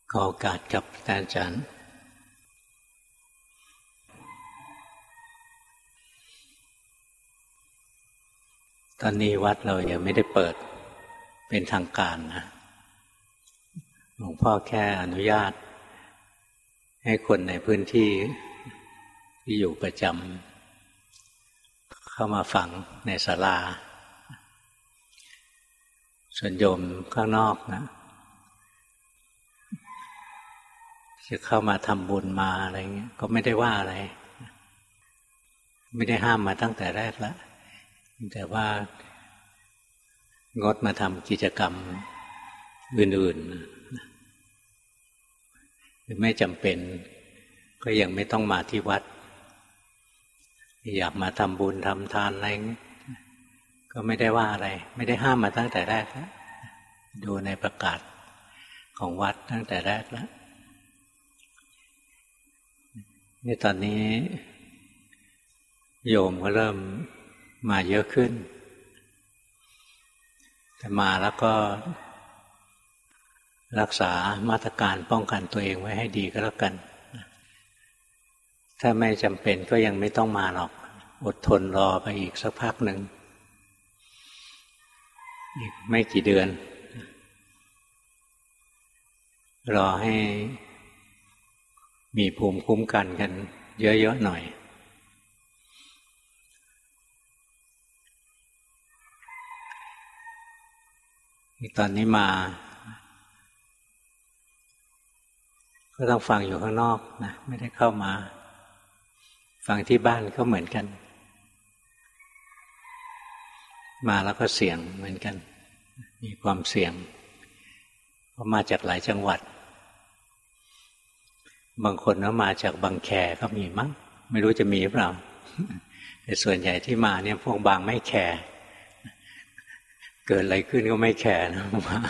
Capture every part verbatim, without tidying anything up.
ขอโอกาสกับอาจารย์ตอนนี้วัดเรายังไม่ได้เปิดเป็นทางการนะหลวงพ่อแค่อนุญาตให้คนในพื้นที่ที่อยู่ประจำเข้ามาฟังในศาลาส่วนโยมข้างนอกนะจะเข้ามาทำบุญมาอะไรเงี้ยก็ไม่ได้ว่าอะไรไม่ได้ห้ามมาตั้งแต่แรกแล้วแต่ว่างดมาทำกิจกรรมอื่นๆไม่จำเป็นก็ยังไม่ต้องมาที่วัดอยากมาทำบุญทำทานอะไรเงี้ยก็ไม่ได้ว่าอะไรไม่ได้ห้ามมาตั้งแต่แรกแล้วดูในประกาศของวัดตั้งแต่แรกแล้วนี่ตอนนี้โยมก็เริ่มมาเยอะขึ้นแต่มาแล้วก็รักษามาตรการป้องกันตัวเองไว้ให้ดีก็แล้วกันถ้าไม่จำเป็นก็ยังไม่ต้องมาหรอกอดทนรอไปอีกสักพักหนึ่งอีกไม่กี่เดือนรอให้มีภูมิคุ้มกันกันเยอะๆหน่อยตอนนี้มาก็ต้องฟังอยู่ข้างนอกนะไม่ได้เข้ามาฟังที่บ้านก็เหมือนกันมาแล้วก็เสี่ยงเหมือนกันมีความเสี่ยงเพราะมาจากหลายจังหวัดบางคนก็มาจากบางแคก็มีมั้งไม่รู้จะมีหรือเปล่าแต่ส่วนใหญ่ที่มาเนี่ยพวกบางไม่แคเกิดอะไรขึ้นก็ไม่แคนะมา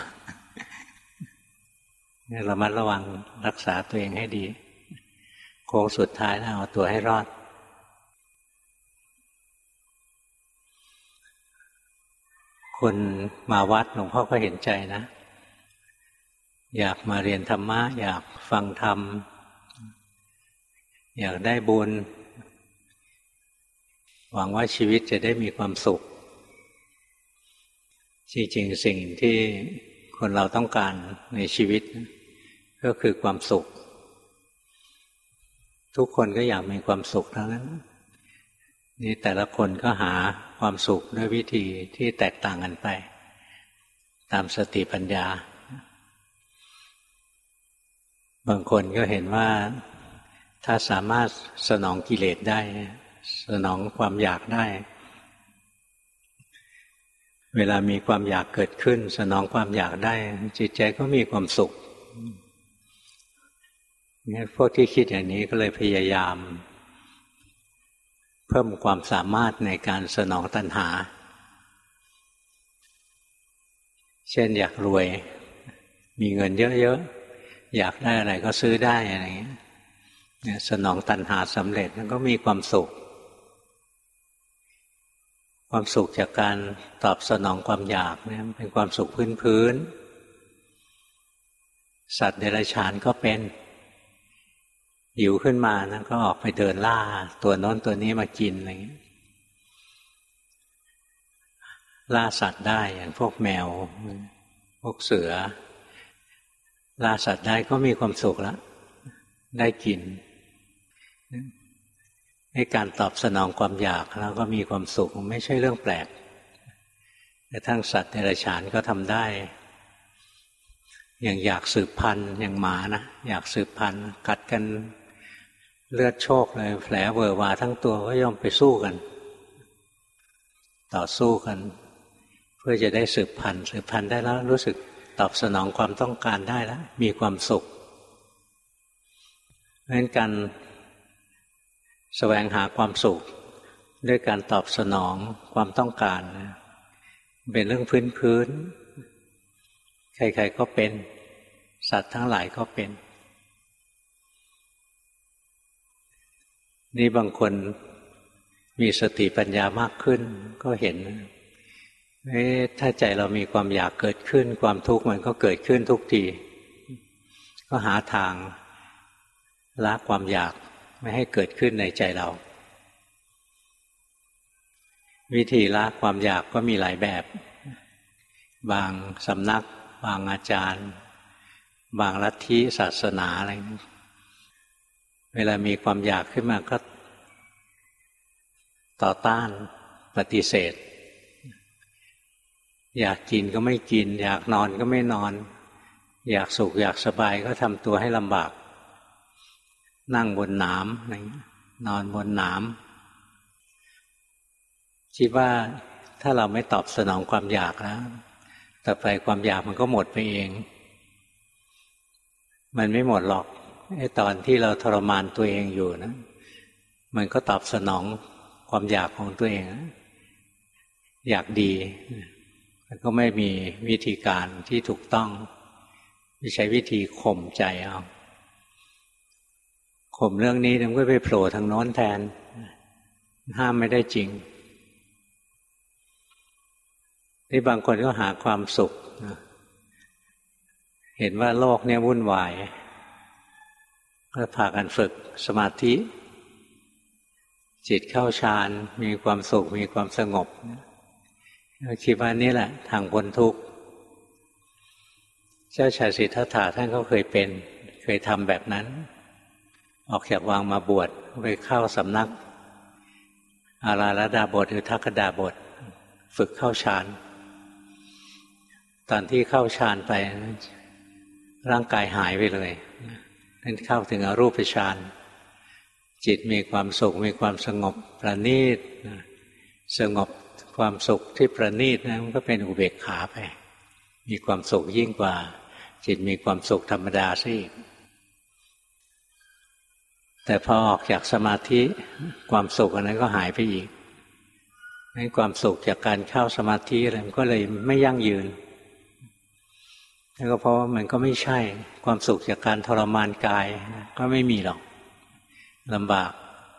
เนี่ยระมัดระวังรักษาตัวเองให้ดีโค้งสุดท้ายแล้วเอาตัวให้รอดคนมาวัดหลวงพ่อก็เห็นใจนะอยากมาเรียนธรรมะอยากฟังธรรมอยากได้บุญหวังว่าชีวิตจะได้มีความสุขจริงๆสิ่งที่คนเราต้องการในชีวิตก็คือความสุขทุกคนก็อยากมีความสุขทั้งนั้นนี่แต่ละคนก็หาความสุขด้วยวิธีที่แตกต่างกันไปตามสติปัญญาบางคนก็เห็นว่าถ้าสามารถสนองกิเลสได้สนองความอยากได้เวลามีความอยากเกิดขึ้นสนองความอยากได้จิตใจก็มีความสุขงั้นพวกที่คิดอย่างนี้ก็เลยพยายามเพิ่มความสามารถในการสนองตัณหาเช่นอยากรวยมีเงินเยอะๆอยากได้อะไรก็ซื้อได้อะไรอย่างเงี้ยสนองตัณหาสำเร็จมันก็มีความสุขความสุขจากการตอบสนองความอยากเนี่ยเป็นความสุขพื้นๆสัตว์เดรัจฉานก็เป็นหิวขึ้นมานะก็ออกไปเดินล่าตัวโน้นตัวนี้มากินอะไรอย่างเงี้ยล่าสัตว์ได้อย่างพวกแมวพวกเสือล่าสัตว์ได้ก็มีความสุขแล้วได้กินให้การตอบสนองความอยากแล้วก็มีความสุขไม่ใช่เรื่องแปลกแต่ทั้งสัตว์เดรัจฉานก็ทำได้อย่างอยากสืบพันธุ์อย่างหมานะอยากสืบพันธุ์กัดกันเลือดโชกเลยแผลเวอะวาทั้งตัวก็ย่อมไปสู้กันต่อสู้กันเพื่อจะได้สืบพันธุ์สืบพันธุ์ได้แล้วรู้สึกตอบสนองความต้องการได้แล้วมีความสุขเพราะฉะนั้นการแสวงหาความสุขด้วยการตอบสนองความต้องการเป็นเรื่องพื้นๆใครๆก็เป็นสัตว์ทั้งหลายก็เป็นนี่บางคนมีสติปัญญามากขึ้นก็เห็นเอ๊ะถ้าใจเรามีความอยากเกิดขึ้นความทุกข์มันก็เกิดขึ้นทุกทีก็หาทางละความอยากไม่ให้เกิดขึ้นในใจเราวิธีละความอยากก็มีหลายแบบบางสำนักบางอาจารย์บางลัทธิศาสนาอะไรเวลามีความอยากขึ้นมาก็ต่อต้านปฏิเสธอยากกินก็ไม่กินอยากนอนก็ไม่นอนอยากสุขอยากสบายก็ทำตัวให้ลำบากนั่งบนหนามนอนบนหนามคิดว่าถ้าเราไม่ตอบสนองความอยากแล้วต่อไปความอยากมันก็หมดไปเองมันไม่หมดหรอกไอ้ตอนที่เราทรมานตัวเองอยู่นะมันก็ตอบสนองความอยากของตัวเองอยากดีมันก็ไม่มีวิธีการที่ถูกต้องใช้วิธีข่มใจเอาข่มเรื่องนี้มันก็ไปโผล่ทางโน้นแทนห้ามไม่ได้จริงที่บางคนก็หาความสุขเห็นว่าโลกเนี่ยวุ่นวายก็พากันฝึกสมาธิจิตเข้าฌานมีความสุขมีความสงบคิดว่านี่แหละทางพ้นทุกข์เจ้าชายสิทธัตถะท่านก็เคยเป็นเคยทำแบบนั้นออกจากวังมาบวชไปเข้าสำนักอาราลดาบทหรือทักขดาบทฝึกเข้าฌานตอนที่เข้าฌานไปร่างกายหายไปเลยนั่นเข้าถึงอรูปฌานจิตมีความสุขมีความสงบประณีตสงบความสุขที่ประณีตนะมันก็เป็นอุเบกขาไปมีความสุขยิ่งกว่าจิตมีความสุขธรรมดาซะอีกแต่พอออกจากสมาธิความสุขอันนั้นก็หายไปอีกงั้นความสุขจากการเข้าสมาธิอะไรมันก็เลยไม่ยั่งยืนแล้วก็เพราะว่ามันก็ไม่ใช่ความสุขจากการทรมานกายก็ไม่มีหรอกลำบาก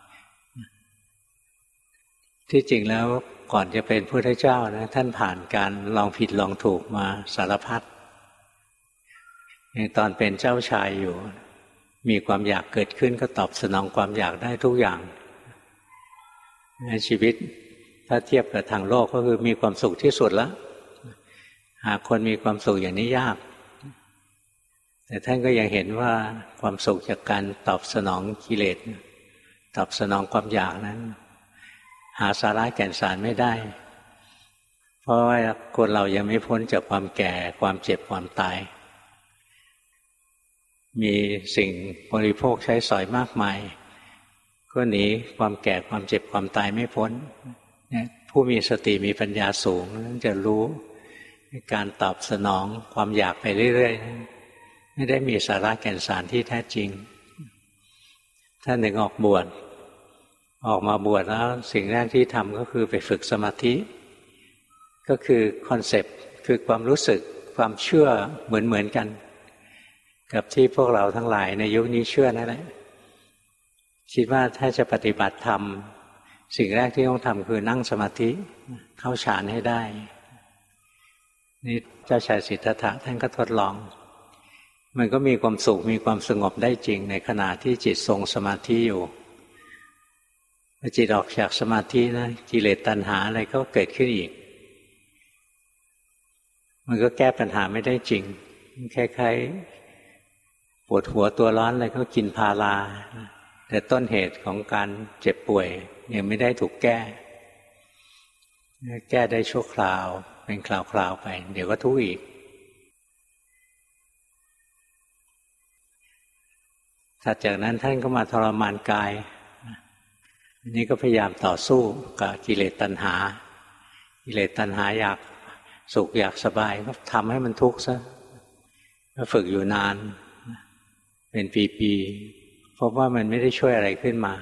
ที่จริงแล้วก่อนจะเป็นพระพุทธเจ้านะท่านผ่านการลองผิดลองถูกมาสารพัดในตอนเป็นเจ้าชายอยู่มีความอยากเกิดขึ้นก็ตอบสนองความอยากได้ทุกอย่างในชีวิตถ้าเทียบกับทางโลกก็คือมีความสุขที่สุดแล้วหาคนมีความสุขอย่างนี้ยากแต่ท่านก็ยังเห็นว่าความสุขจากการตอบสนองกิเลสตอบสนองความอยากนั้นหาสาระแก่นสารไม่ได้เพราะว่าคนเรายังไม่พ้นจากความแก่ความเจ็บความตายมีสิ่งบริโภคใช้สอยมากมายก็หนีความแก่ความเจ็บความตายไม่พ้นผู้มีสติมีปัญญาสูงนั้นจะรู้การตอบสนองความอยากไปเรื่อยๆไม่ได้มีสาระแก่นสารที่แท้จริงท่านหนึ่งออกบวชออกมาบวชแล้วสิ่งแรกที่ทำก็คือไปฝึกสมาธิก็คือคอนเซปต์คือความรู้สึกความเชื่อเหมือนๆกันกับที่พวกเราทั้งหลายในยุคนี้เชื่อนั่นแหละคิดว่าถ้าจะปฏิบัติธรรมสิ่งแรกที่ต้องทำคือนั่งสมาธิเข้าฌานให้ได้นี่เจ้าชายสิทธัตถะท่านก็ทดลองมันก็มีความสุขมีความสงบได้จริงในขณะที่จิตทรงสมาธิอยู่พอจิตออกจากสมาธินะกิเลสตัณหาอะไรก็เกิดขึ้นอีกมันก็แก้ปัญหาไม่ได้จริงคล้ายๆปวดหัวตัวร้อนอะไรก็กินพาราแต่ต้นเหตุของการเจ็บป่วยยังไม่ได้ถูกแก้แก้ได้ชั่วคราวเป็นคราวๆไปเดี๋ยวก็ทุกข์อีกถัดจากนั้นท่านก็มาทรมานกายอันนี้ก็พยายามต่อสู้กับกิเลสตัณหากิเลสตัณหาอยากสุขอยากสบายก็ทำให้มันทุกข์ซะก็ฝึกอยู่นานเป็นปีๆเพราะว่ามันไม่ได้ช่วยอะไรขึ้นมา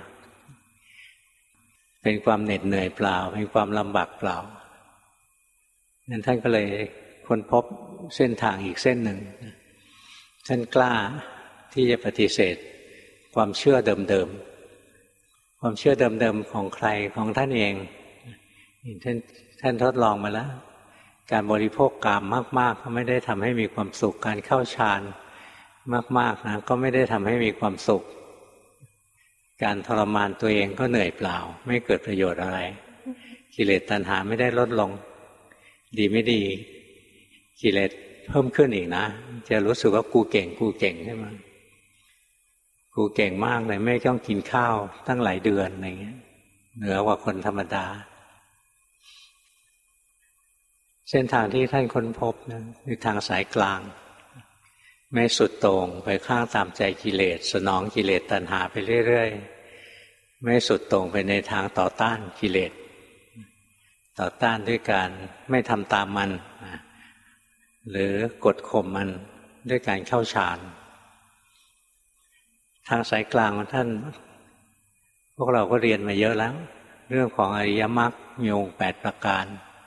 เป็นความเหน็ดเหนื่อยเปล่าเป็นความลำบากเปล่านั้นท่านก็เลยค้นพบเส้นทางอีกเส้นหนึ่งท่านกล้าที่จะปฏิเสธความเชื่อเดิมๆความเชื่อเดิมๆของใครของท่านเองท่านท่านทดลองมาแล้วการบริโภคกามมากๆก็ไม่ได้ทำให้มีความสุขการเข้าฌานมากๆนะก็ไม่ได้ทำให้มีความสุขการทรมานตัวเองก็เหนื่อยเปล่าไม่เกิดประโยชน์อะไรกิเลสตัณหาไม่ได้ลดลงดีไม่ดีกิเลสเพิ่มขึ้นอีกนะจะรู้สึกว่ากูเก่งกูเก่งใช่ไหมกูเก่งมากเลยไม่ต้องกินข้าวตั้งหลายเดือนอะไรเงี้ยเหนือกว่าคนธรรมดาเส้นทางที่ท่านค้นพบนะคือทางสายกลางไม่สุดโต่งไปข้างตามใจกิเลสสนองกิเลสตัณหาไปเรื่อยๆไม่สุดโต่งไปในทางต่อต้านกิเลสต่อต้านด้วยการไม่ทำตามมันหรือกดข่มมันด้วยการเข้าฌานทางสายกลางของท่านพวกเราก็เรียนมาเยอะแล้วเรื่องของอริยมรรคมีองค์แปดประการ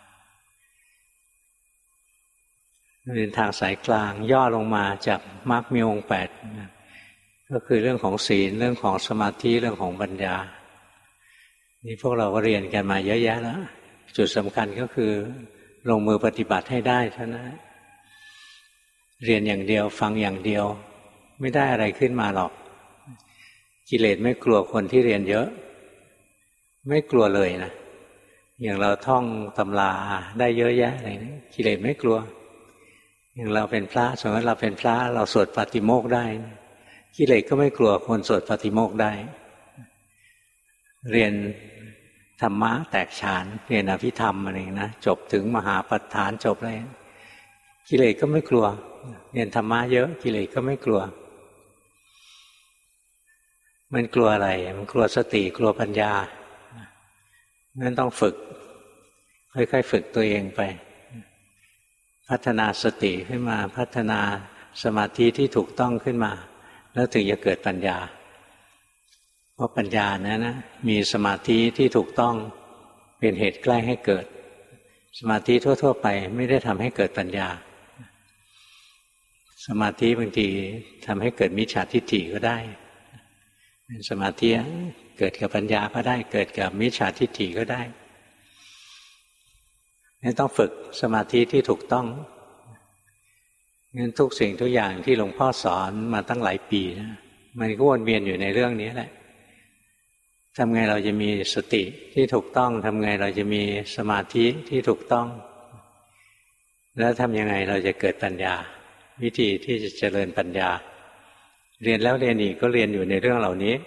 เรียนทางสายกลางย่อลงมาจากมรรคมีองค์แปดก็คือเรื่องของศีลเรื่องของสมาธิเรื่องของปัญญานี่พวกเราก็เรียนกันมาเยอะแยะแล้วจุดสำคัญก็คือลงมือปฏิบัติให้ได้เท่านั้นเรียนอย่างเดียวฟังอย่างเดียวไม่ได้อะไรขึ้นมาหรอกกิเลสไม่กลัวคนที่เรียนเยอะไม่กลัวเลยนะอย่างเราท่องตำราได้เยอะแยะอะไรนี่กิเลสไม่กลัวอย่างเราเป็นพระสมมติเราเป็นพระเราสวดปาฏิโมกข์ได้กิเลสก็ไม่กลัวคนสวดปาฏิโมกข์ได้เรียนธรรมะแตกฉานเรียนอภิธรรมอะไรนะจบถึงมหาปัฏฐานจบอะไรกิเลสก็ไม่กลัวเรียนธรรมะเยอะกิเลสก็ไม่กลัวมันกลัวอะไรมันกลัวสติกลัวปัญญานั้นต้องฝึกค่อยๆฝึกตัวเองไปพัฒนาสติขึ้นมาพัฒนาสมาธิที่ถูกต้องขึ้นมาแล้วถึงจะเกิดปัญญาเพราะปัญญานะนะมีสมาธิที่ถูกต้องเป็นเหตุใกล้ให้เกิดสมาธิทั่วๆไปไม่ได้ทำให้เกิดปัญญาสมาธิบางทีทำให้เกิดมิจฉาทิฏฐิก็ได้เป็นสมาธิเกิดกับปัญญาก็ได้เกิดกับมิจฉาทิฏฐิก็ได้นี่ต้องฝึกสมาธิที่ถูกต้องงั้นทุกสิ่งทุกอย่างที่หลวงพ่อสอนมาตั้งหลายปีนะมันก็วนเวียนอยู่ในเรื่องนี้แหละทำไงเราจะมีสติที่ถูกต้องทำไงเราจะมีสมาธิที่ถูกต้องแล้วทำยังไงเราจะเกิดปัญญาวิธีที่จะเจริญปัญญาเรียนแล้วเรียนอีกก็เรียนอยู่ในเรื่องเหล่านี้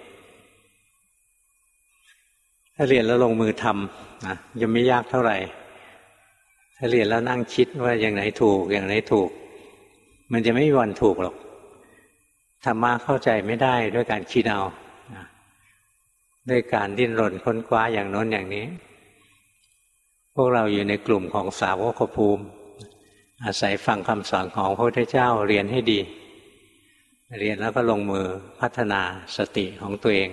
ถ้าเรียนแล้วลงมือทำนะยังไม่ยากเท่าไหร่ถ้าเรียนแล้วนั่งคิดว่าอย่างไหนถูกอย่างไหนถูกมันจะไม่มีวันถูกหรอกธรรมะเข้าใจไม่ได้ด้วยการคิดเอาด้วยการดิ้นรนค้นคว้าอย่างโน้นอย่างนี้พวกเราอยู่ในกลุ่มของสาวกภูมิอาศัยฟังคำสอนของพระพุทธเจ้าเรียนให้ดีเรียนแล้วก็ลงมือพัฒนาสติของตัวเอง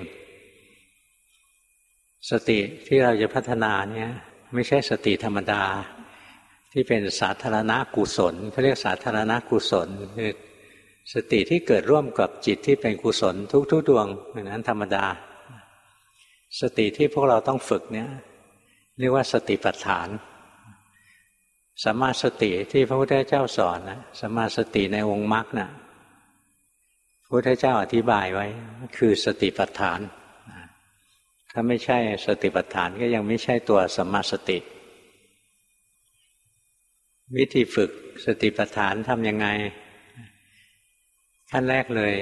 สติที่เราจะพัฒนาเนี่ยไม่ใช่สติธรรมดาที่เป็นสาธารณกุศลเขาเรียกสาธารณกุศลคือสติที่เกิดร่วมกับจิตที่เป็นกุศลทุกๆดวงอย่างนั้นธรรมดาสติที่พวกเราต้องฝึกเนี่ยเรียกว่าสติปัฏฐานสัมมาสติที่พระพุทธเจ้าสอนนะสัมมาสติในองค์มรรคนะพระพุทธเจ้าอธิบายไว้คือสติปัฏฐานถ้าไม่ใช่สติปัฏฐานก็ยังไม่ใช่ตัวสัมมาสติวิธีฝึกสติปัฏฐานทำยังไงขั้นแรกเลย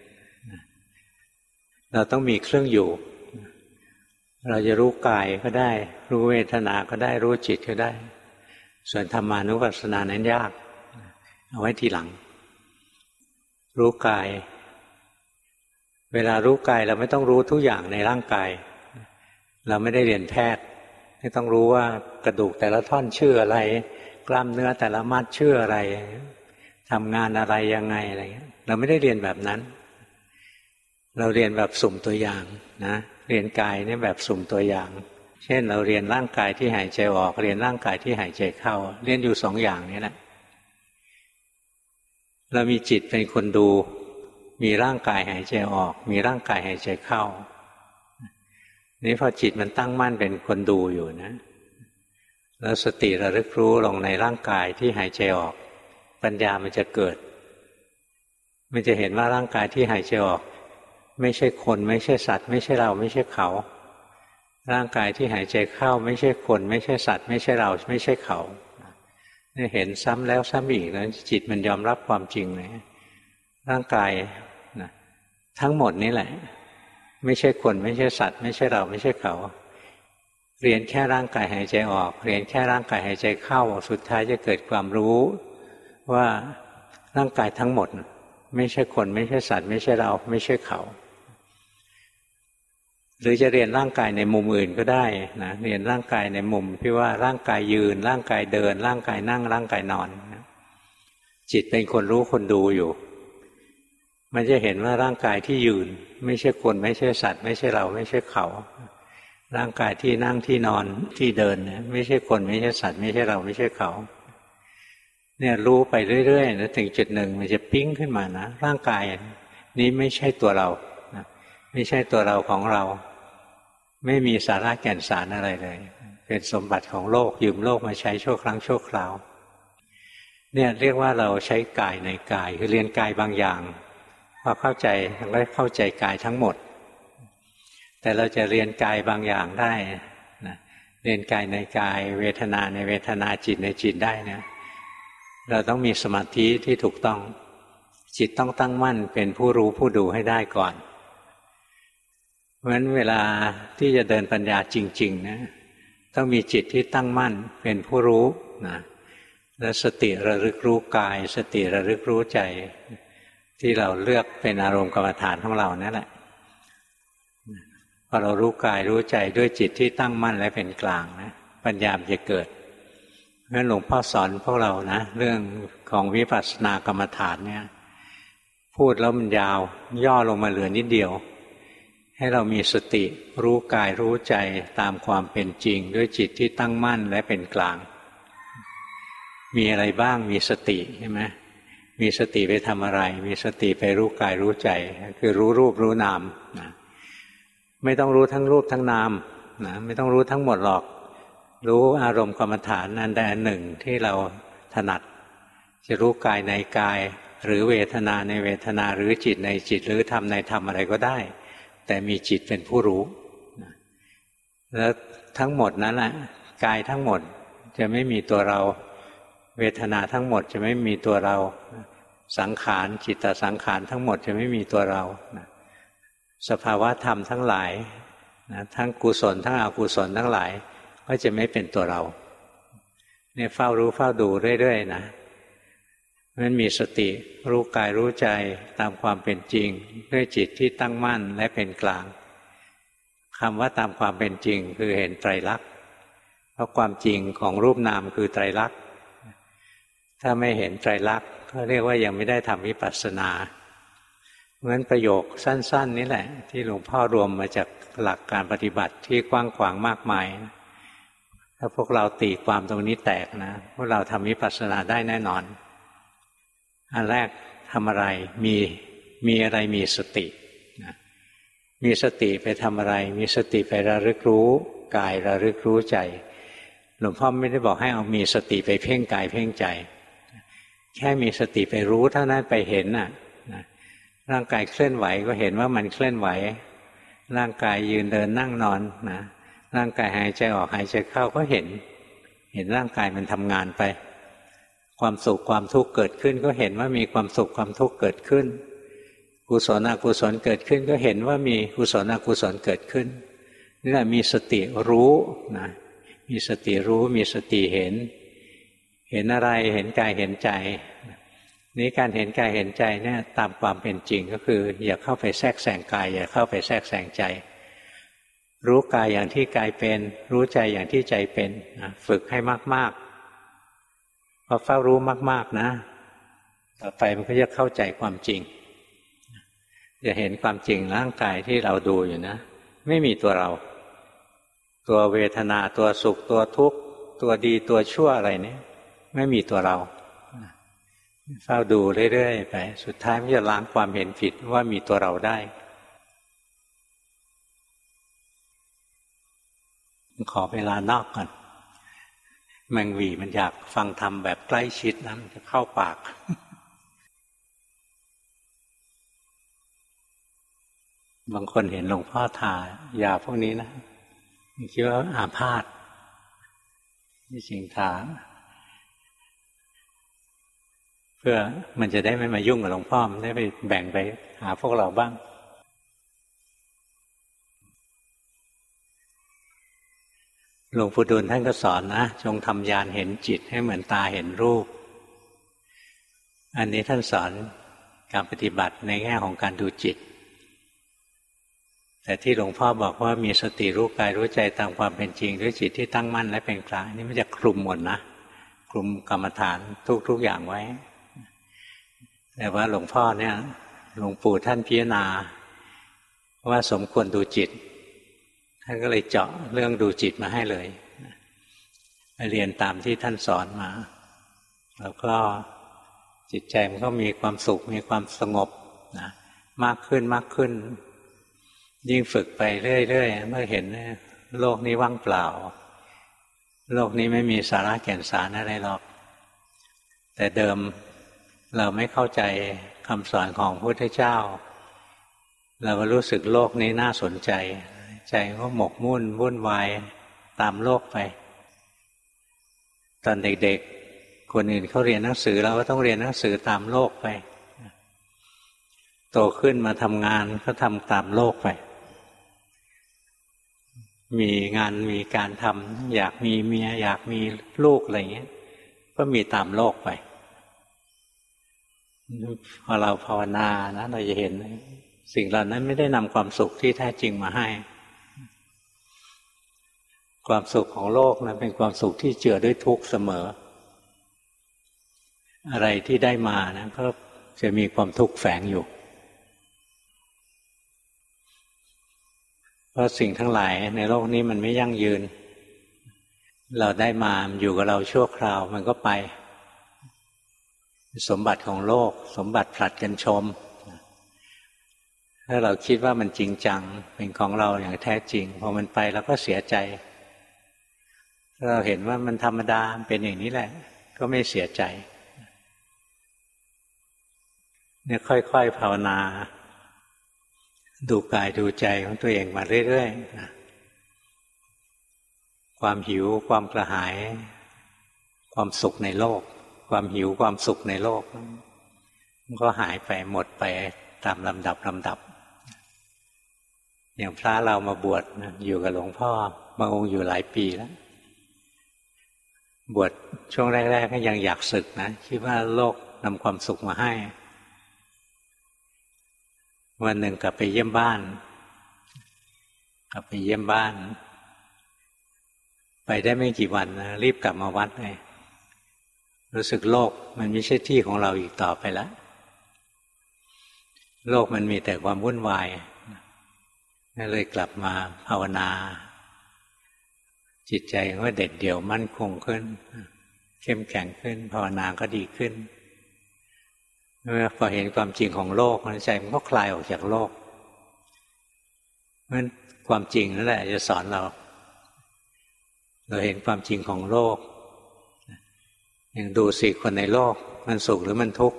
เราต้องมีเครื่องอยู่เราจะรู้กายก็ได้รู้เวทนาก็ได้รู้จิตก็ได้ส่วนธรรมานุปัสสนานั้นยากเอาไว้ทีหลังรู้กายเวลารู้กายเราไม่ต้องรู้ทุกอย่างในร่างกายเราไม่ได้เรียนแพทย์ไม่ต้องรู้ว่ากระดูกแต่ละท่อนชื่ออะไรกล้ามเนื้อแต่ละมัดชื่ออะไรทำงานอะไรยังไงอะไรเงี้ยเราไม่ได้เรียนแบบนั้นเราเรียนแบบสุ่มตัวอย่างนะเรียนกายเนี่ยแบบสุ่มตัวอย่างเช่นเราเรียนร่างกายที่หายใจออกเรียนร่างกายที่หายใจเข้าเรียนอยู่สองอย่างนี้แหละเรามีจิตเป็นคนดูมีร่างกายหายใจออกมีร่างกายหายใจเข้านี่พอจิตมันตั้งมั่นเป็นคนดูอยู่นะแล้วสติระลึกรู้ลงในร่างกายที่หายใจออกปัญญามันจะเกิดมันจะเห็นว่าร่างกายที่หายใจออกไม่ใช่คนไม่ใช่สัตว์ไม่ใช่เราไม่ใช่เขาร่างกายที่หายใจเข้าไม่ใช่คนไม่ใช่สัตว์ไม่ใช่เราไม่ใช่เขานี่เห็นซ้ำแล้วซ้ำอีกแล้วจิตมันยอมรับความจริงเลยร่างกายนะทั้งหมดนี้แหละไม่ใช่คนไม่ใช่สัตว์ไม่ใช่เราไม่ใช่เขาเรียนแค่ร่างกายหายใจออกเรียนแค่ร่างกายหายใจเข้าสุดท้ายจะเกิดความรู้ว่าร่างกายทั้งหมดไม่ใช่คนไม่ใช่สัตว์ไม่ใช่เราไม่ใช่เขาหรือจะเรียนร่างกายในมุมอื่นก็ได้นะเรียนร่างกายในมุมที่ว่าร่างกายยืนร่างกายเดินร่างกายนั่งร่างกายนอนนะจิตเป็นคนรู้คนดูอยู่มันจะเห็นว่าร่างกายที่ยืนไม่ใช่คนไม่ใช่สัตว์ไม่ใช่เราไม่ใช่เขาร่างกายที่นั่งที่นอนที่เดินเนี่ยไม่ใช่คนไม่ใช่สัตว์ไม่ใช่เราไม่ใช่เขาเนี่ยรู้ไปเรื่อยๆแล้วถึงจุดหนึ่งมันจะปิ๊งขึ้นมานะร่างกายนี้ไม่ใช่ตัวเรานะไม่ใช่ตัวเราของเราไม่มีสาระแก่นสารอะไรเลยเป็นสมบัติของโลกยืมโลกมาใช้ชั่วครั้งชั่วคราวเนี่ยเรียกว่าเราใช้กายในกายคือเรียนกายบางอย่างพอเข้าใจเราก็เข้าใจกายทั้งหมดแต่เราจะเรียนกายบางอย่างได้นะเรียนกายในกายเวทนาในเวทนาจิตในจิตได้เนี่ยเราต้องมีสมาธิที่ถูกต้องจิตต้องตั้งมั่นเป็นผู้รู้ผู้ดูให้ได้ก่อนเพราะฉะนั้นเวลาที่จะเดินปัญญาจริงๆนะต้องมีจิตที่ตั้งมั่นเป็นผู้รู้นะและสติระลึกรู้กายสติระลึกรู้ใจที่เราเลือกเป็นอารมณ์กรรมฐานของเรานั่นแหละพอเรารู้กายรู้ใจด้วยจิตที่ตั้งมั่นและเป็นกลางนะปัญญาจะเกิดเพราะฉะนั้นหลวงพ่อสอนพวกเรานะเรื่องของวิปัสสนากรรมฐานเนี่ยพูดแล้วมันยาวย่อลงมาเหลือนิดเดียวให้เรามีสติรู้กายรู้ใจตามความเป็นจริงด้วยจิตที่ตั้งมั่นและเป็นกลางมีอะไรบ้างมีสติใช่ไหมมีสติไปทำอะไรมีสติไปรู้กายรู้ใจคือรู้รูปรู้นามนะไม่ต้องรู้ทั้งรูปทั้งนามนะไม่ต้องรู้ทั้งหมดหรอกรู้อารมณ์กรรมฐานอันใดอันหนึ่งที่เราถนัดจะรู้กายในกายหรือเวทนาในเวทนาหรือจิตในจิตหรือธรรมในธรรมอะไรก็ได้แต่มีจิตเป็นผู้รู้นะแล้วทั้งหมดนั้นแหละกายทั้งหมดจะไม่มีตัวเราเวทนาทั้งหมดจะไม่มีตัวเราสังขารจิตตสังขารทั้งหมดจะไม่มีตัวเรานะสภาวะธรรมทั้งหลายนะทั้งกุศลทั้งอกุศลทั้งหลายก็จะไม่เป็นตัวเราเนี่ยเฝ้ารู้เฝ้าดูเรื่อยๆนะมันมีสติรู้กายรู้ใจตามความเป็นจริงด้วยจิตที่ตั้งมั่นและเป็นกลางคำว่าตามความเป็นจริงคือเห็นไตรลักษณ์เพราะความจริงของรูปนามคือไตรลักษณ์ถ้าไม่เห็นไตรลักษณ์ก็เรียกว่ายังไม่ได้ทำวิปัสสนาเพราะฉะนั้นประโยคสั้นๆนี้แหละที่หลวงพ่อรวมมาจากหลักการปฏิบัติที่กว้างขวางมากมายถ้าพวกเราตีความตรงนี้แตกนะพวกเราทำวิปัสสนาได้แน่นอนอันแรกทำอะไรมีมีอะไรมีสตินะมีสติไปทำอะไรมีสติไประลึกรู้กายระลึกรู้ใจหลวงพ่อไม่ได้บอกให้เอามีสติไปเพ่งกายเพ่งใจแค่มีสติไปรู้เท่านั้นไปเห็นน่ะนะร่างกายเคลื่อนไหวก็เห็นว่ามันเคลื่อนไหวร่างกายยืนเดินนั่งนอนนะร่างกายหายใจออกหายใจเข้าก็เห็นเห็นร่างกายมันทำงานไปความสุขความทุกข์เกิดขึ้นก็เห็นว่ามีความสุขความทุกข์เกิดขึ้นกุศลอกุศลเกิดขึ้นก็เห็นว่ามีกุศลอกุศลเกิดขึ้นนี่แหละมีสติรู้นะมีสติรู้มีสติเห็นเห็นอะไรเห็นกายเห็นใจนี้การเห็นกายเห็นใจเนี่ยตามความเป็นจริงก็คืออย่าเข้าไปแทรกแซงกายอย่าเข้าไปแทรกแซงใจรู้กายอย่างที่กายเป็นรู้ใจอย่างที่ใจเป็นนะฝึกให้มากๆพอเฝ้ารู้มากๆนะต่อไปมันก็จะเข้าใจความจริงจะเห็นความจริงร่างกายที่เราดูอยู่นะไม่มีตัวเราตัวเวทนาตัวสุขตัวทุกข์ตัวดีตัวชั่วอะไรเนี่ยไม่มีตัวเราเฝ้าดูเรื่อยๆไปสุดท้ายมันจะล้างความเห็นผิดว่ามีตัวเราได้ขอเวลานอกก่อนแมงวีมันอยากฟังธรรมแบบใกล้ชิดนะมันจะเข้าปากบางคนเห็นหลวงพ่อทายาพวกนี้นะคิดว่าอาพาธที่จริงทาเพื่อมันจะได้ไม่มายุ่งกับหลวงพ่อมันได้ไปแบ่งไปหาพวกเราบ้างหลวงปู่ดูลท่านก็สอนนะจงทำญาณเห็นจิตให้เหมือนตาเห็นรูปอันนี้ท่านสอนการปฏิบัติในแง่ของการดูจิตแต่ที่หลวงพ่อบอกว่ามีสติรู้กายรู้ใจตามความเป็นจริงด้วยจิตที่ตั้งมั่นและเป็นกลางนี่มันจะคลุมหมดนะคลุมกรรมฐานทุกๆอย่างไว้แต่ว่าหลวงพ่อเนี่ยหลวงปู่ท่านพิจารณาว่าสมควรดูจิตท่านก็เลยเจาะเรื่องดูจิตมาให้เลยไปเรียนตามที่ท่านสอนมาแล้วก็จิตใจมันก็มีความสุขมีความสงบนะมากขึ้นมากขึ้นยิ่งฝึกไปเรื่อยๆเมื่อเห็นโลกนี้ว่างเปล่าโลกนี้ไม่มีสาระแก่นสารอะไรหรอกแต่เดิมเราไม่เข้าใจคำสอนของพระพุทธเจ้าเราก็รู้สึกโลกนี้น่าสนใจใจก็หมกมุ่นวุ่นวายตามโลกไปตอนเด็กๆคนอื่นเขาเรียนหนังสือเราก็ต้องเรียนหนังสือตามโลกไปโตขึ้นมาทำงานก็ทำตามโลกไปมีงานมีการทำอยากมีเมียอยากมีลูกอะไรเงี้ยก็มีตามโลกไปพอเราภาวนานะเราจะเห็นสิ่งเหล่านั้นไม่ได้นำความสุขที่แท้จริงมาให้ความสุขของโลกนะเป็นความสุขที่เจือด้วยทุกข์เสมออะไรที่ได้มานะก็จะมีความทุกข์แฝงอยู่เพราะสิ่งทั้งหลายในโลกนี้มันไม่ยั่งยืนเราได้มาอยู่กับเราชั่วคราวมันก็ไปสมบัติของโลกสมบัติผลัดกันชมถ้าเราคิดว่ามันจริงจังเป็นของเราอย่างแท้จริงพอมันไปเราก็เสียใจถ้าเราเห็นว่ามันธรรมดาเป็นอย่างนี้แหละก็ไม่เสียใจเนี่ยค่อยๆภาวนาดูกายดูใจของตัวเองมาเรื่อยๆนะความหิวความกระหายความสุขในโลกความหิวความสุขในโลกมันก็หายไปหมดไปตามลำดับลำดับอย่างพระเรามาบวชนะอยู่กับหลวงพ่อบางองค์อยู่หลายปีแล้วบวชช่วงแรกๆก็ยังอยากสึกนะคิดว่าโลกนำความสุขมาให้วันหนึ่งกลับไปเยี่ยมบ้านกลับไปเยี่ยมบ้านไปได้ไม่กี่วันนะรีบกลับมาวัดเลยรู้สึกโลกมันไม่ใช่ที่ของเราอีกต่อไปแล้วโลกมันมีแต่ความวุ่นวายก็เลยกลับมาภาวนาจิตใจก็เด็ดเดี่ยวมั่นคงขึ้นเข้มแข็งขึ้นภาวนาก็ดีขึ้นเมื่อพอเห็นความจริงของโลกใจมันก็คลายออกจากโลกเพราะฉะนั้นความจริงนั่นแหละจะสอนเราเราเห็นความจริงของโลกอย่างดูสิคนในโลกมันสุขหรือมันทุกข์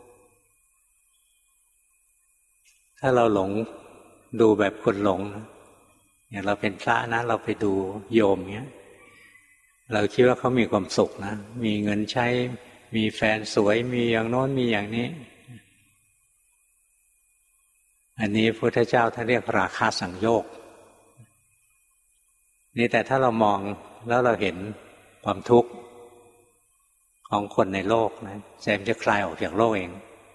ถ้าเราหลงดูแบบคนหลงอย่างเราเป็นพระนะเราไปดูโยมเงี้ยเราคิดว่าเขามีความสุขนะมีเงินใช้มีแฟนสวยมีอย่างโน้นมีอย่างนี้อันนี้พระพุทธเจ้าท่านเรียกราคะสังโยชน์นี่แต่ถ้าเรามองแล้วเราเห็นความทุกข์ของคนในโลกนะใจมันจะคลายออกจากโลกเอง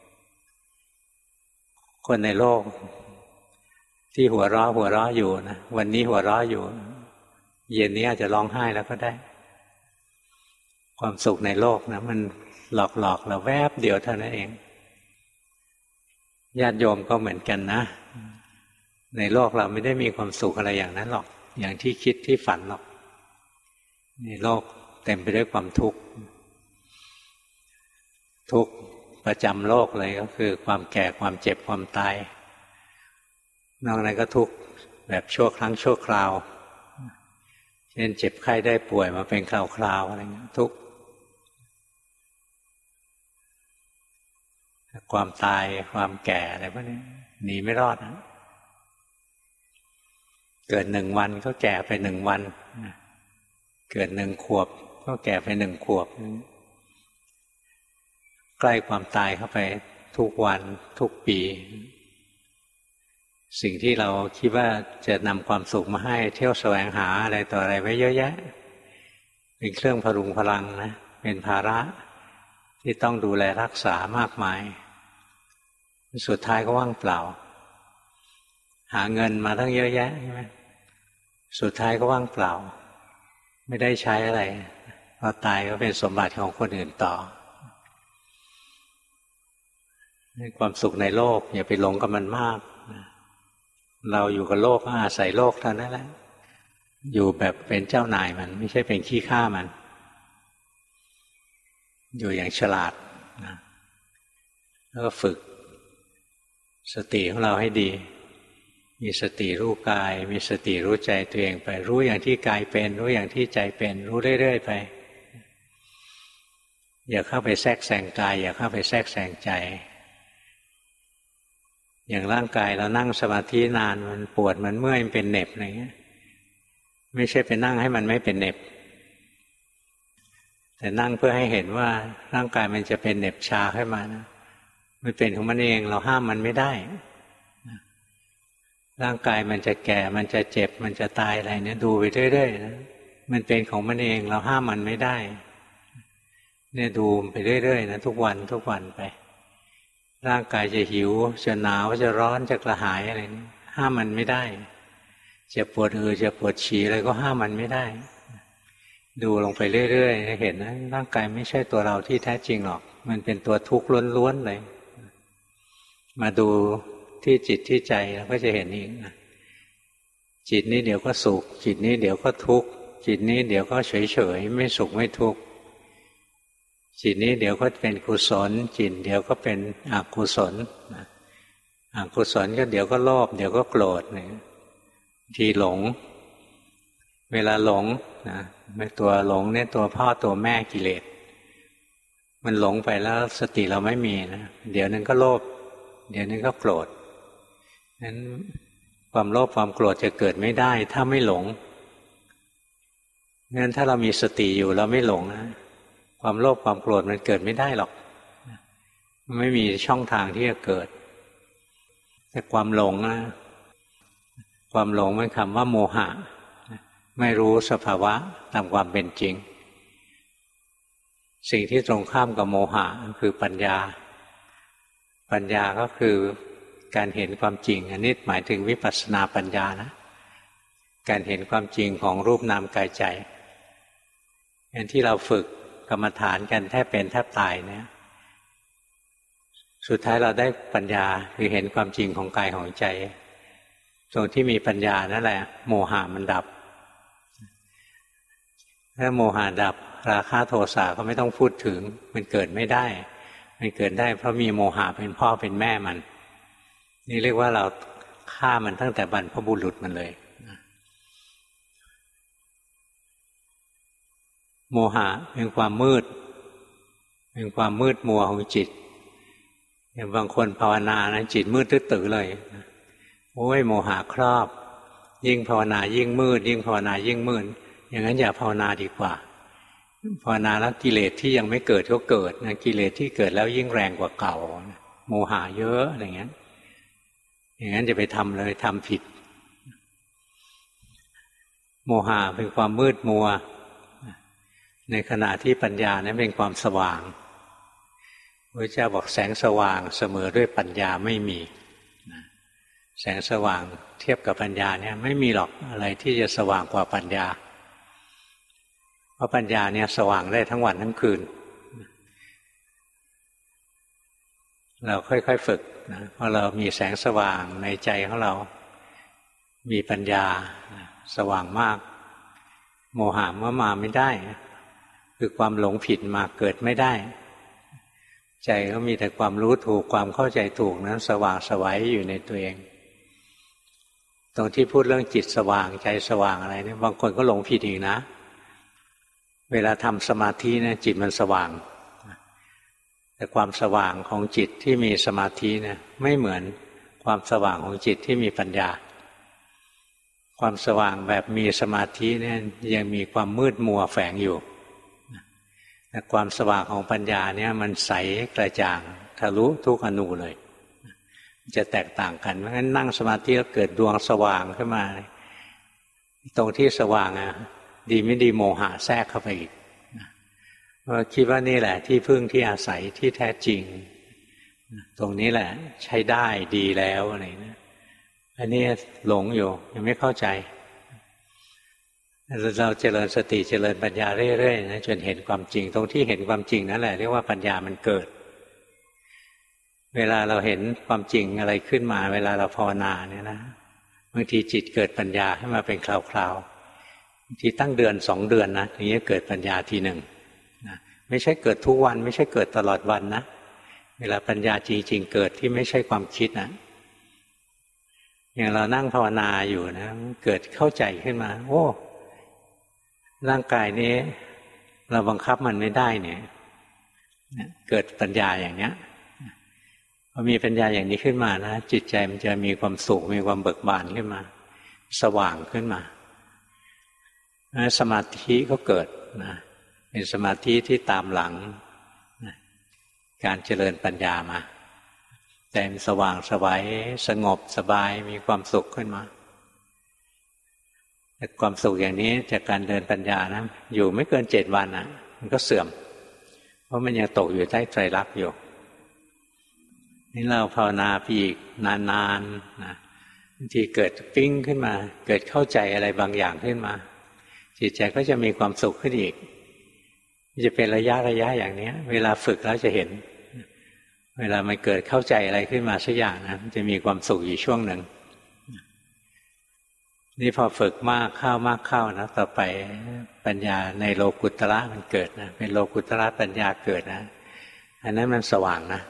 คนในโลกที่หัวเราะหัวเราะอยู่นะวันนี้หัวเราะอยู่เย็นนี้อาจจะร้องไห้แล้วก็ได้ความสุขในโลกนะมันหลอกๆเราแวบเดียวเท่านั้นเองญาติโยมก็เหมือนกันนะในโลกเราไม่ได้มีความสุขอะไรอย่างนั้นหรอกอย่างที่คิดที่ฝันหรอกในโลกเต็มไปด้วยความทุกข์ทุกข์ประจำโลกเลยก็คือความแก่ความเจ็บความตายนอกนั้นก็ทุกข์แบบชั่วครั้งชั่วคราวเช่นเจ็บไข้ได้ป่วยมาเป็นคราวๆอะไรเงี้ยทุกข์ความตายความแก่อะไรพวกนี้หนีไม่รอดนะเกิดหนึ่งวันก็แก่ไปหนึ่งวันเกิดหนึ่งขวบก็แก่ไปหนึ่งขวบใกล้ความตายเข้าไปทุกวันทุกปีสิ่งที่เราคิดว่าจะนำความสุขมาให้เที่ยวแสวงหาอะไรต่ออะไรไว้เยอะแยะเป็นเครื่องพรุงพลังนะเป็นภาระที่ต้องดูแลรักษามากมายสุดท้ายก็ว่างเปล่าหาเงินมาตั้งเยอะแยะใช่ไหมสุดท้ายก็ว่างเปล่าไม่ได้ใช้อะไรพอตายก็เป็นสมบัติของคนอื่นต่อความสุขในโลกอย่าไปหลงกับมันมากเราอยู่กับโลกก็อาศัยโลกเท่านั้นแหละอยู่แบบเป็นเจ้านายมันไม่ใช่เป็นขี้ข้ามันอยู่อย่างฉลาดนะแล้วก็ฝึกสติของเราให้ดีมีสติรู้กายมีสติรู้ใจตัวเองไปรู้อย่างที่กายเป็นรู้อย่างที่ใจเป็นรู้เรื่อยๆไปอย่าเข้าไปแทรกแซงกายอย่าเข้าไปแทรกแซงใจอย่างร่างกายเรานั่งสมาธินานมันปวดมันเมื่อยมันเป็นเหน็บอะไรเงี้ยไม่ใช่ไปนั่งให้มันไม่เป็นเหน็บแต่นั่งเพื่อให้เห็นว่าร่างกายมันจะเป็นเหน็บชาขึ้นมานะมันเป็นของมันเองเราห้ามมันไม่ได้ร่างกายมันจะแก่มันจะเจ็บมันจะตายอะไรเนี่ยดูไปเรื่อยๆนะมันเป็นของมันเองเราห้ามมันไม่ได้เนี่ยดูไปเรื่อยๆนะทุกวันทุกวันไปร่างกายจะหิวจะหนาวจะร้อนจะกระหายอะไรนี่ห้ามมันไม่ได้จะปวดอือจะปวดฉี่อะไรก็ห้ามมันไม่ได้ดูลงไปเรื่อยๆเห็นนะร่างกายไม่ใช่ตัวเราที่แท้จริงหรอกมันเป็นตัวทุกข์ล้วนๆเลยมาดูที่จิตที่ใจเราก็จะเห็นอีกนะจิตนี้เดี๋ยวก็สุขจิตนี้เดี๋ยวก็ทุกข์จิตนี้เดี๋ยวก็เฉยๆไม่สุขไม่ทุกข์จิตนี้เดี๋ยวก็เป็นกุศลจิตเดี๋ยวก็เป็นอกุศลอกุศลก็เดี๋ยวก็โลภเดี๋ยวก็โกรธทีหลงเวลาหลงนะตัวหลงเนี่ยตัวพ่อตัวแม่กิเลสมันหลงไปแล้วสติเราไม่มีนะเดี๋ยวนึงก็โลภเดี๋ยวนึงก็โกรธนั้นความโลภความโกรธจะเกิดไม่ได้ถ้าไม่หลงงั้นถ้าเรามีสติอยู่เราไม่หลงนะความโลภความโกรธมันเกิดไม่ได้หรอกมันไม่มีช่องทางที่จะเกิดแต่ความหลงนะความหลงมันคำว่าโมหะไม่รู้สภาวะตามความเป็นจริงสิ่งที่ตรงข้ามกับโมหะคือปัญญาปัญญาก็คือการเห็นความจริงอันนี้หมายถึงวิปัสสนาปัญญานะการเห็นความจริงของรูปนามกายใจอย่างที่เราฝึกกรรมฐานกันแทบเป็นแทบตายเนี่ยสุดท้ายเราได้ปัญญาคือเห็นความจริงของกายของใจตรงที่มีปัญญานั่นแหละโมหะมันดับถ้าโมหะดับราคะโทสะก็ไม่ต้องพูดถึงมันเกิดไม่ได้มันเกิดได้เพราะมีโมหะเป็นพ่อเป็นแม่มันนี่เรียกว่าเราฆ่ามันตั้งแต่บรรพบุรุษมันเลยโมหะเป็นความมืดเป็นความมืดมัวของจิตอย่างบางคนภาวนานะจิตมืดตื้อๆเลยโอ้ยโมหะครอบยิ่งภาวนายิ่งมืดยิ่งภาวนายิ่งมืดอย่างนั้นอย่าภาวนาดีกว่าภาวนาแล้วกิเลสที่ยังไม่เกิดก็เกิดนะกิเลสที่เกิดแล้วยิ่งแรงกว่าเก่าโมหะเยอะอะไรเงี้ยอย่างนั้นจะไปทำเลยทำผิดโมหะเป็นความมืดมัวในขณะที่ปัญญานั้นเป็นความสว่างพระเจ้าบอกแสงสว่างเสมอด้วยปัญญาไม่มีแสงสว่างเทียบกับปัญญาเนี่ยไม่มีหรอกอะไรที่จะสว่างกว่าปัญญาเพราะปัญญาเนี่ยสว่างได้ทั้งวันทั้งคืนเราค่อยๆฝึกนะพอเรามีแสงสว่างในใจของเรามีปัญญาสว่างมากโมหะเมื่อมาไม่ได้คือความหลงผิดมาเกิดไม่ได้ใจก็มีแต่ความรู้ถูกความเข้าใจถูกนั้นสว่างไสวอยู่ในตัวเองตรงที่พูดเรื่องจิตสว่างใจสว่างอะไรเนี่ยบางคนก็หลงผิดอีกนะเวลาทำสมาธิเนี่ยจิตมันสว่างแต่ความสว่างของจิตที่มีสมาธิเนี่ยไม่เหมือนความสว่างของจิตที่มีปัญญาความสว่างแบบมีสมาธิเนี่ยยังมีความมืดมัวแฝงอยู่แต่ความสว่างของปัญญาเนี่ยมันใสกระจ่างทะลุทุกอนูเลยจะแตกต่างกันเพราะงั้นนั่งสมาธิแล้วเกิดดวงสว่างขึ้นมาตรงที่สว่างอ่ะดีไม่ดีโมหะแทรกเข้าไปอีกเพราะคิดว่านี่แหละที่พึ่งที่อาศัยที่แท้จริงตรงนี้แหละใช้ได้ดีแล้วอะไรนะอันนี้หลงอยู่ยังไม่เข้าใจเราเจริญสติเจริญปัญญาเรื่อยๆนะจนเห็นความจริงตรงที่เห็นความจริงนั่นแหละเรียกว่าปัญญามันเกิดเวลาเราเห็นความจริงอะไรขึ้นมาเวลาเราภาวนาเนี่ยนะบางทีจิตเกิดปัญญาขึ้นมาเป็นคราวๆบางทีตั้งเดือนสองเดือนนะถึงจะเกิดปัญญาทีหนึ่งนะไม่ใช่เกิดทุกวันไม่ใช่เกิดตลอดวันนะเวลาปัญญาจริงๆเกิดที่ไม่ใช่ความคิดนะอย่างเรานั่งภาวนาอยู่นะเกิดเข้าใจขึ้นมาโอ้ร่างกายนี้เราบังคับมันไม่ได้เนี่ยเกิดปัญญาอย่างเนี้ยพอมีปัญญาอย่างนี้ขึ้นมานะจิตใจมันจะมีความสุขมีความเบิกบานขึ้นมาสว่างขึ้นมาสมาธิก็เกิดนะเป็นสมาธิที่ตามหลังนะการเจริญปัญญามาใจมันสว่างสบายสงบสบายมีความสุขขึ้นมาแต่ความสุขอย่างนี้จากการเดินปัญญานะอยู่ไม่เกินเจ็ดวันนะมันก็เสื่อมเพราะมันยังตกอยู่ใต้ไตรลักษณ์อยู่นี่เราภาวนาไปอีกนานๆนะบางทีเกิดปิ้งขึ้นมาเกิดเข้าใจอะไรบางอย่างขึ้นมาจิตใจก็จะมีความสุขขึ้นอีกจะเป็นระยะระยะอย่างนี้เวลาฝึกแล้วจะเห็นเวลามันเกิดเข้าใจอะไรขึ้นมาสักอย่างนะมันจะมีความสุขอยู่ช่วงหนึ่งนี่พอฝึกมากเข้ามากเข้านะต่อไปปัญญาในโลกุตระมันเกิดนะเป็นโลกุตระปัญญาเกิดนะอันนั้นมันสว่างนะ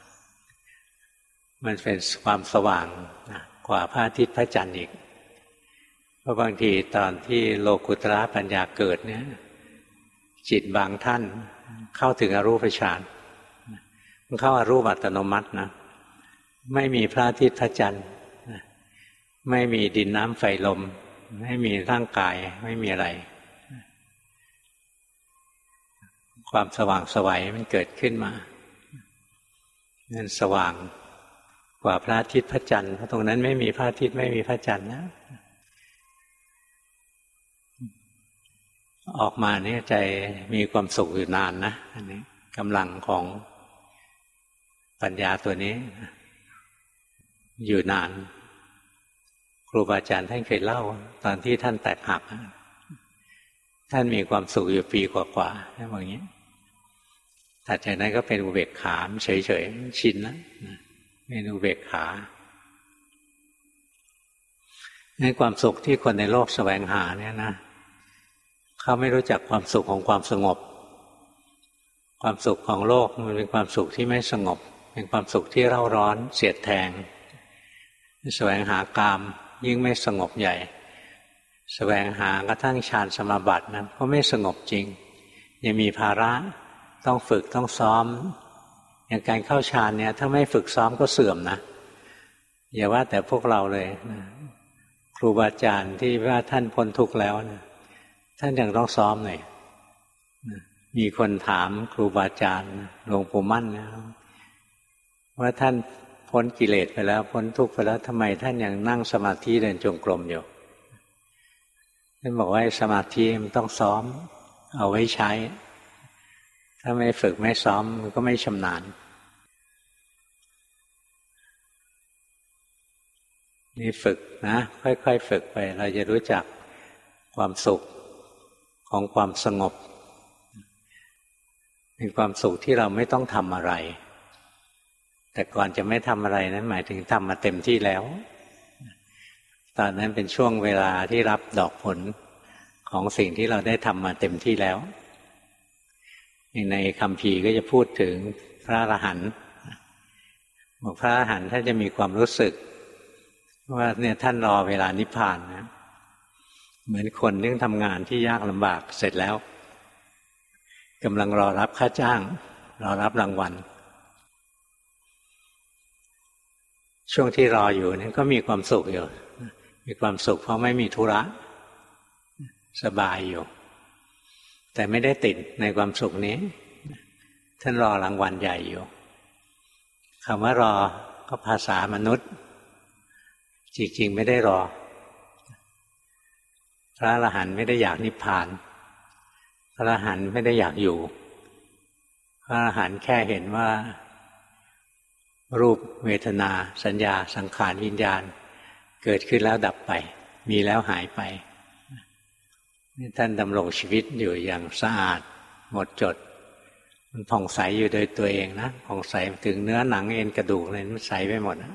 มันเป็นความสว่างนะกว่าพระอาทิตย์พระจันทร์อีกเพราะบางทีตอนที่โลกุตระปัญญาเกิดเนี่ยจิตบางท่านเข้าถึงอรูปฌานมันเข้าอรูปอัตโนมัตินะไม่มีพระอาทิตย์พระจันทร์ไม่มีดินน้ำไฟลมไม่มีร่างกายไม่มีอะไรความสว่างไสวมันเกิดขึ้นมานั่นสว่างกว่าพระอาทิตย์พระจันทร์เพราะตรงนั้นไม่มีพระอาทิตย์ไม่มีพระจันทร์นะออกมาเนี่ยใจมีความสุขอยู่นานนะอันนี้กำลังของปัญญาตัวนี้อยู่นานครูบาอาจารย์ท่านเคยเล่าตอนที่ท่านแตกหักท่านมีความสุขอยู่ปีกว่าๆท่านบอกอย่างนี้ถัดจากนั้นก็เป็นอุเบกขาเฉยๆชินแล้วเป็นอุเบกขาในความสุขที่คนในโลกแสวงหาเนี่ยนะเขาไม่รู้จักความสุขของความสงบความสุขของโลกมันเป็นความสุขที่ไม่สงบเป็นความสุขที่เร่าร้อนเสียดแทงแสวงหากามยิ่งไม่สงบใหญ่แสวงหากระทั่งฌานสมาบัตินะก็ไม่สงบจริงยังมีภาระต้องฝึกต้องซ้อมอย่างการเข้าฌานเนี่ยถ้าไม่ฝึกซ้อมก็เสื่อมนะอย่าว่าแต่พวกเราเลยนะครูบาอาจารย์ที่ว่าท่านพ้นทุกข์แล้วนะท่านยังต้องซ้อมหน่อยนะมีคนถามครูบาอาจารย์หลวงปู่มั่นนะว่าท่านพ้นกิเลสไปแล้วพ้นทุกข์ไปแล้วทำไมท่านยังนั่งสมาธิเดินจงกรมอยู่ท่านบอกว่าสมาธิมันต้องซ้อมเอาไว้ใช้ถ้าไม่ฝึกไม่ซ้อมมันก็ไม่ชำนาญนี่ฝึกนะค่อยๆฝึกไปเราจะรู้จักความสุขของความสงบเป็นความสุขที่เราไม่ต้องทำอะไรแต่ก่อนจะไม่ทำอะไรนั้นหมายถึงทำมาเต็มที่แล้วตอนนั้นเป็นช่วงเวลาที่รับดอกผลของสิ่งที่เราได้ทำมาเต็มที่แล้วในคัมภีร์ก็จะพูดถึงพระอรหันต์บอกพระอรหันต์ท่านจะมีความรู้สึกว่าเนี่ยท่านรอเวลานิพพานนะเหมือนคนที่ทำงานที่ยากลำบากเสร็จแล้วกำลังรอรับค่าจ้างรอรับรางวัลช่วงที่รออยู่นี่ก็มีความสุขอยู่มีความสุขเพราะไม่มีธุระสบายอยู่แต่ไม่ได้ติดในความสุขนี้ท่านรอรางวัลใหญ่อยู่คำว่ารอก็ภาษามนุษย์จริงๆไม่ได้รอพระอรหันต์ไม่ได้อยากนิพพานพระอรหันต์ไม่ได้อยากอยู่พระอรหันต์แค่เห็นว่ารูปเวทนาสัญญาสังขารวิญญาณเกิดขึ้นแล้วดับไปมีแล้วหายไปท่านดำรงชีวิตอยู่อย่างสะอาดหมดจดมันผ่องใสอยู่โดยตัวเองนะผ่องใสถึงเนื้อหนังเอ็นกระดูกอะไรมันใสไปหมดนะ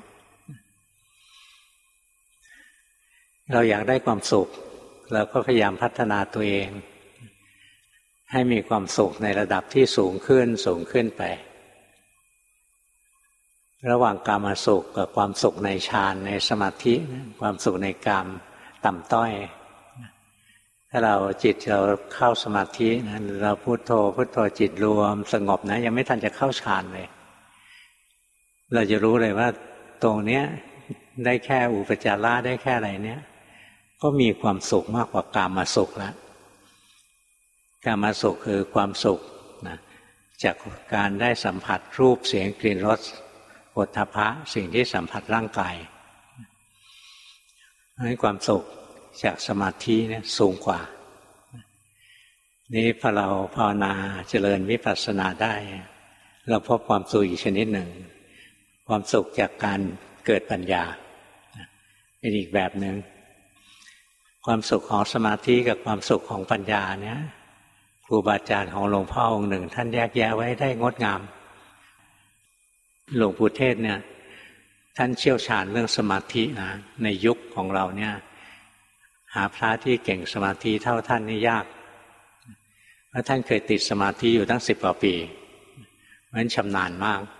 เราอยากได้ความสุขเราก็พยายามพัฒนาตัวเองให้มีความสุขในระดับที่สูงขึ้นสูงขึ้นไประหว่างกามสุขกับความสุขในฌานในสมาธิความสุขในกามต่ำต้อยถ้าเราจิตเราเข้าสมาธินะเราพุทโธพุทโธจิตรวมสงบนะยังไม่ทันจะเข้าฌานเลยเราจะรู้เลยว่าตรงเนี้ยได้แค่อุปจาระได้แค่อะไรเนี้ยก็มีความสุขมากกว่ากามสุขแล้วกามสุขคือความสุขนะจากการได้สัมผัสรูปเสียงกลิ่นรสโผฏฐัพพะสิ่งที่สัมผัสร่างกายให้ความสุขจากสมาธิเนี่ยสูงกว่านี้พอเราภาวนาเจริญวิปัสสนาได้เราพบความสุขอีกชนิดหนึ่งความสุขจากการเกิดปัญญาเป็นอีกแบบหนึ่งความสุขของสมาธิกับความสุขของปัญญาเนี่ยครูบาอาจารย์ของหลวงพ่อองค์หนึ่งท่านแยกแยะไว้ได้งดงามหลวงปู่เทศเนี่ยท่านเชี่ยวชาญเรื่องสมาธินะในยุคของเราเนี่ยหาพระที่เก่งสมาธิเท่าท่านนี่ยากเพราะท่านเคยติดสมาธิอยู่ตั้งสิบกว่าปีเพราะฉะนั้นชำนาญมาก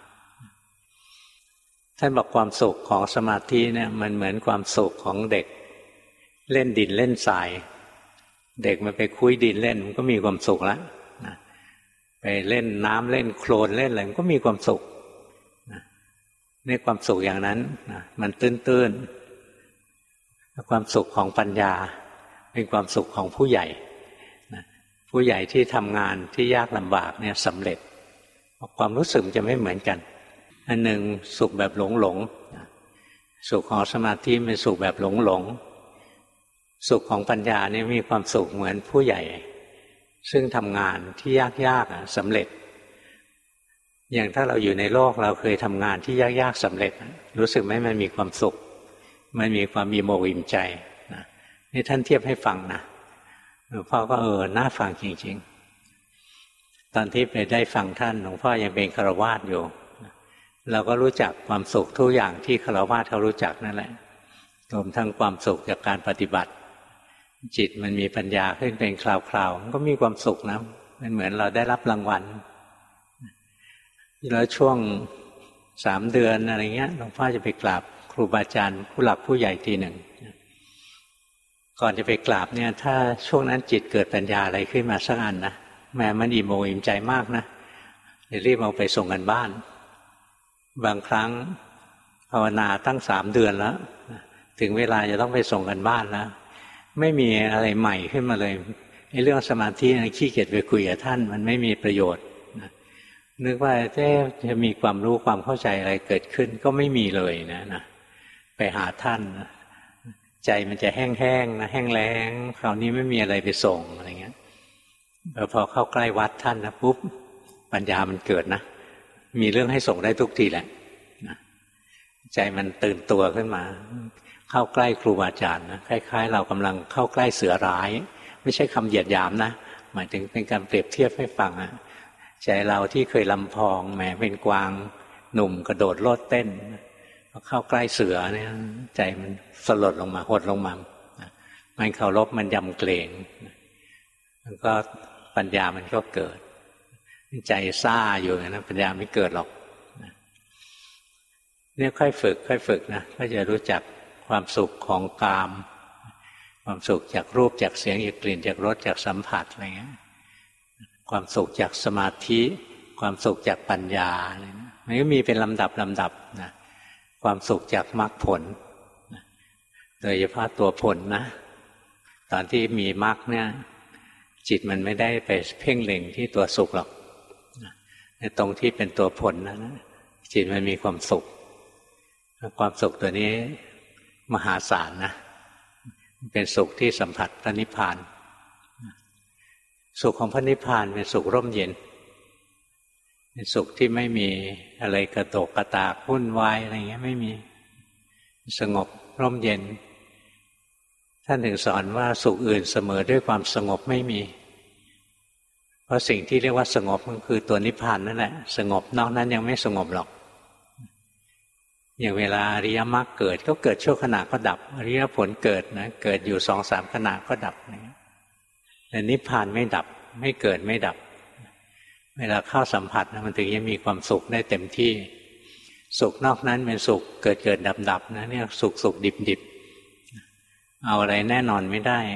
ท่านบอกความสุขของสมาธิเนี่ยมันเหมือนความสุขของเด็กเล่นดินเล่นทรายเด็กมันไปคุ้ยดินเล่นมันก็มีความสุขแล้วนะไปเล่นน้ำเล่นโคลนเล่นอะไรมันก็มีความสุขนะนี่ความสุขอย่างนั้นนะมันตื้นๆความสุขของปัญญาเป็นความสุขของผู้ใหญ่นะผู้ใหญ่ที่ทำงานที่ยากลำบากเนี่ยสำเร็จความรู้สึกจะไม่เหมือนกันอันหนึ่งสุขแบบหลงหลงสุขของสมาธิเป็นสุขแบบหลงหลงสุขของปัญญาเนี่ยมีความสุขเหมือนผู้ใหญ่ซึ่งทำงานที่ยากๆสำเร็จอย่างถ้าเราอยู่ในโลกเราเคยทำงานที่ยากๆสำเร็จรู้สึกไหมมันมีความสุขมันมีความมีโมอิ่มใจนะนี่ท่านเทียบให้ฟังนะหลวงพ่อก็เออน่าฟังจริงๆตอนที่ไปได้ฟังท่านหลวงพ่อยังเป็นฆราวาสอยู่เราก็รู้จักความสุขทุกอย่างที่ฆราวาสเขารู้จักนั่นแหละรวมทั้งความสุขจากการปฏิบัติจิตมันมีปัญญาขึ้นเป็นคราวๆมันก็มีความสุขนะมันเหมือนเราได้รับรางวัลแล้วช่วงสามเดือนอะไรเงี้ยหลวงพ่อจะไปกราบครูบาอาจารย์ผู้หลักผู้ใหญ่ทีหนึ่งก่อนจะไปกราบเนี่ยถ้าช่วงนั้นจิตเกิดปัญญาอะไรขึ้นมาสักอันนะแม้มันอิ่มอกอิ่มใจมากนะเดี๋ยวรีบเอาไปส่งกันบ้านบางครั้งภาวนาตั้งสามเดือนแล้วถึงเวลาจะต้องไปส่งกันบ้านแล้วไม่มีอะไรใหม่ขึ้นมาเลยไอ้เรื่องสมาธินะขี้เกียจไปคุยกับท่านมันไม่มีประโยชน์นึกว่าจะมีความรู้ความเข้าใจอะไรเกิดขึ้นก็ไม่มีเลยนะนะไปหาท่านใจมันจะแห้งๆนะแห้งแล้งคราวนี้ไม่มีอะไรไปส่งอะไรเงี้ยพอเข้าใกล้วัดท่านนะปุ๊บปัญญามันเกิดนะมีเรื่องให้ส่งได้ทุกทีแหละนะใจมันตื่นตัวขึ้นมาเข้าใกล้ครูบาอาจารย์นะคล้ายๆเรากำลังเข้าใกล้เสือร้ายไม่ใช่คำเหยียดหยามนะหมายถึงเป็นการเปรียบเทียบให้ฟังอะใจเราที่เคยลำพองแหมเป็นกวางหนุ่มกระโดดโลดเต้นพอเข้าใกล้เสือเนี่ยใจมันสลดลงมาหดลงมามันเคารพมันยำเกรงแล้วก็ปัญญามันก็เกิดใจซ่าอยู่นะปัญญาไม่เกิดหรอกเนี่ยค่อยฝึกค่อยฝึกนะก็จะรู้จักความสุขของกามความสุขจากรูปจากเสียงจากกลิ่นจากรสจากสัมผัสอะไรเงี้ยความสุขจากสมาธิความสุขจากปัญญาอะไรนะมันก็มีเป็นลำดับลำดับนะความสุขจากมรรคผลนะโดยเฉพาะตัวผลนะตอนที่มีมรรคเนี่ยจิตมันไม่ได้ไปเพ่งเล็งที่ตัวสุขหรอกในตรงที่เป็นตัวผลนะจิตมันมีความสุขความสุขตัวนี้มหาศาลนะเป็นสุขที่สัมผัสพระนิพพานสุขของพระนิพพานเป็นสุขร่มเย็นเป็นสุขที่ไม่มีอะไรกระโตกกระตากวุ่นวายอะไรเงี้ยไม่มีสงบร่มเย็นท่านถึงสอนว่าสุขอื่นเสมอด้วยความสงบไม่มีเพราะสิ่งที่เรียกว่าสงบก็คือตัวนิพพานนั่นแหละสงบนอกนั้นยังไม่สงบหรอกอย่างเวลาอริยมรรคเกิดก็เกิดชั่วขณะก็ดับอริยผลเกิดนะเกิดอยู่สองสามขณะก็ดับแต่นิพพานไม่ดับไม่เกิดไม่ดับเวลาเข้าสัมผัสนะมันถึงจะมีความสุขได้เต็มที่สุขนอกนั้นเป็นสุขเกิดเกิดดับดับนะเนี่ยสุขสุขดิบดิบเอาอะไรแน่นอนไม่ได้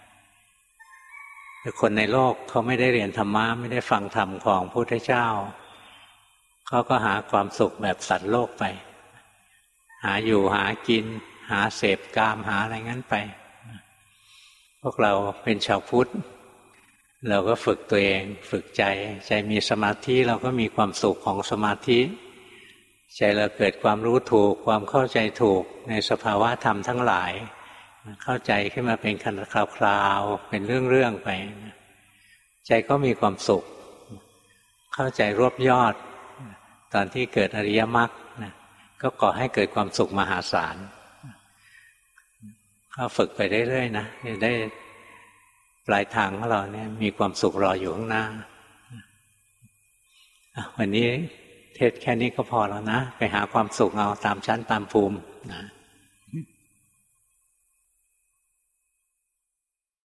แต่คนในโลกเขาไม่ได้เรียนธรรมะไม่ได้ฟังธรรมของพระพุทธเจ้าเขาก็หาความสุขแบบสัตว์โลกไปหาอยู่หากินหาเสพกามหาอะไรงั้นไปพวกเราเป็นชาวพุทธเราก็ฝึกตัวเองฝึกใจใจมีสมาธิเราก็มีความสุขของสมาธิใจเราเกิดความรู้ถูกความเข้าใจถูกในสภาวะธรรมทั้งหลายเข้าใจขึ้นมาเป็นขณะคราวๆเป็นเรื่องๆไปใจก็มีความสุขเข้าใจรวบยอดตอนที่เกิดอริยมรรคก็ก่อให้เกิดความสุขมหาศาลก็ฝึกไปเรื่อยๆนะจะได้ปลายทางของเราเนี่ยมีความสุขรออยู่ข้างหน้าวันนี้เทศแค่นี้ก็พอแล้วนะไปหาความสุขเอาตามชั้นตามภูมินะ